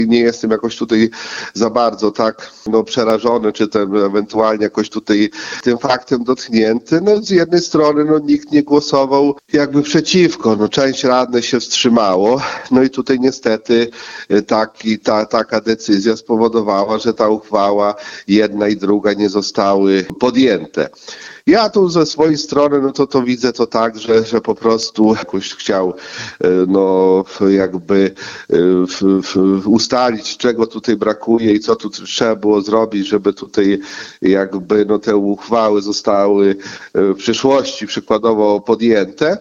Nie jestem jakoś tutaj za bardzo tak przerażony, czy tam ewentualnie jakoś tutaj tym faktem dotknięty. Z jednej strony nikt nie głosował jakby przeciwko, część radnych się wstrzymało, i tutaj niestety taka decyzja spowodowała, że ta uchwała jedna i druga nie zostały podjęte. Ja tu ze swojej strony, to widzę to tak, że po prostu jakoś chciał, jakby ustalić, czego tutaj brakuje i co tu trzeba było zrobić, żeby tutaj jakby te uchwały zostały w przyszłości przykładowo podjęte.